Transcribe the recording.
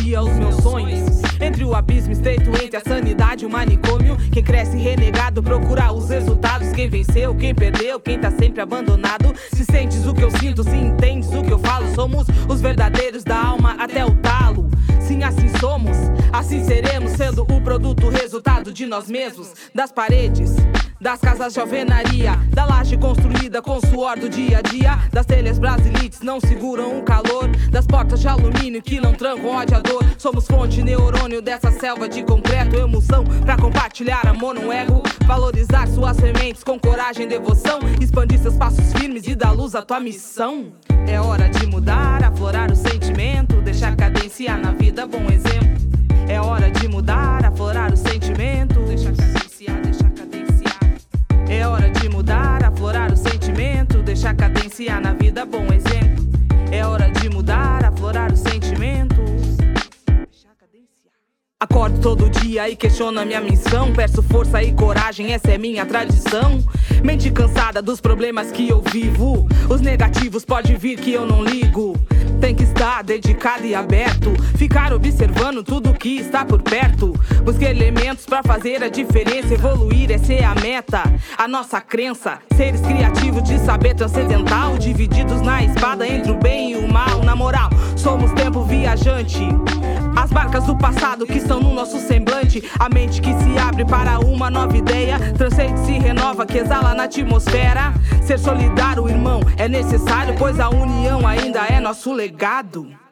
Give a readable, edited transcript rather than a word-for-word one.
guia os meus sonhos. Entre o abismo estreito, entre a sanidade e o manicômio. Quem cresce renegado procura os resultados. Quem venceu, quem perdeu, quem tá sempre abandonado. Se sentes o que eu sinto, se entendes o que eu falo, somos os verdadeiros da alma até o talo. Sim, assim somos, assim seremos, sendo o produto, o resultado de nós mesmos. Das paredes, das casas de alvenaria, da laje construída com suor do dia a dia, das telhas brasilites não seguram o calor, das portas de alumínio que não trancam ódio a dor. Somos fonte neurônio dessa selva de concreto, emoção pra compartilhar amor no ego, valorizar suas sementes com coragem e devoção, expandir seus passos firmes e dar luz à tua missão. É hora de mudar, aflorar o sentimento, deixar cadenciar na vida, bom exemplo. É hora de mudar, aflorar o sentimento, deixar cadenciar, deixar cadenciar. É hora de mudar, aflorar o sentimento, deixar cadenciar na vida, bom exemplo. É hora de mudar, aflorar o sentimento, deixar cadenciar. Acordo todo dia e questiono a minha missão, peço força e coragem, essa é minha tradição. Mente cansada dos problemas que eu vivo, os negativos pode vir que eu não ligo. Tem que estar dedicado e aberto, ficar observando tudo que está por perto. Busque elementos pra fazer a diferença, evoluir, essa é a meta, a nossa crença. Seres criativos de saber transcendental, divididos na espada entre o bem e o mal. Na moral, somos tempo viajante, as marcas do passado que estão no nosso semblante. A mente que se abre para uma nova ideia, transcende, se renova, que exala na atmosfera. Ser solidário, irmão, é necessário, pois a união ainda é nosso legado.